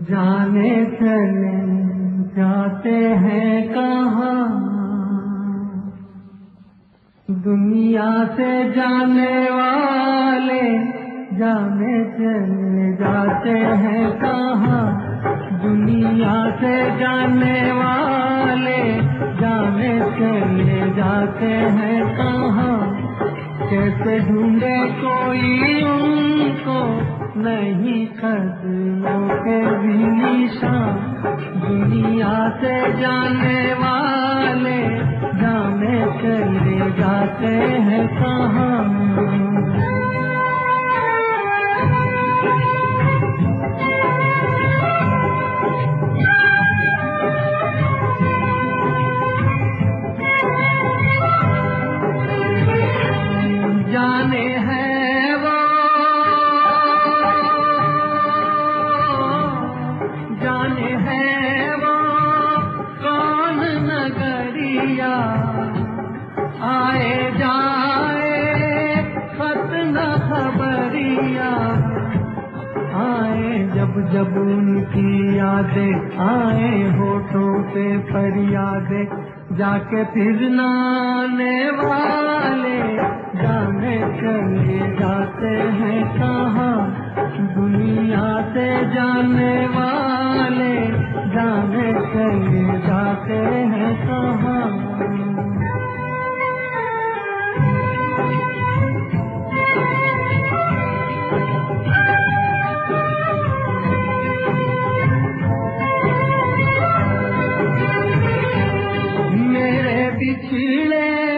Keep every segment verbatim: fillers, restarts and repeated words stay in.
जाने चले जाते हैं कहाँ, दुनिया से जाने वाले जाने चले जाते हैं कहाँ, दुनिया से जाने वाले जाने चले जाते हैं कहाँ। कैसे ढूंढे कोई उनको नहीं कदमों के भी निशान, दुनिया से जाने वाले जाने चले जाते हैं कहाँ। जाने हैं वो जाने हैं वो कौन नगरिया, आए जाए खत न खबरिया, आए जब जब उनकी यादें आए होठों पे फरियादें, जाके फिर नाने वाले जाने चले जाते हैं कहाँ, दुनिया से जाने वाले जाने चले जाते हैं कहाँ। मेरे बिछड़े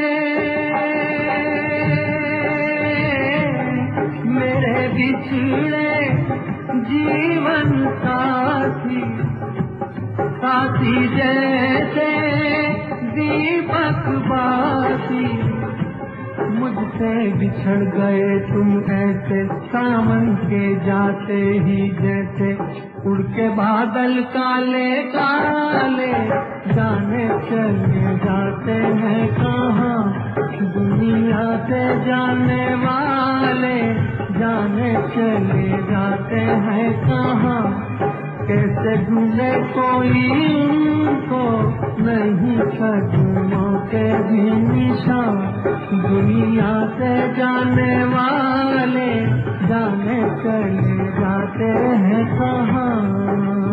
बिछड़े जीवन साथी, साथी जैसे दीपक बाती, मुझसे बिछड़ गए तुम ऐसे सावन के जाते ही जैसे, उड़ के बादल काले काले जाने चले जाते हैं कहाँ, दुनिया से जाने वाले जाने चले जाते हैं कहाँ। कैसे ढूंढे कोई उनको नहीं कदमों के भी निशान, दुनिया से जाने वाले जाने चले जाते हैं कहाँ।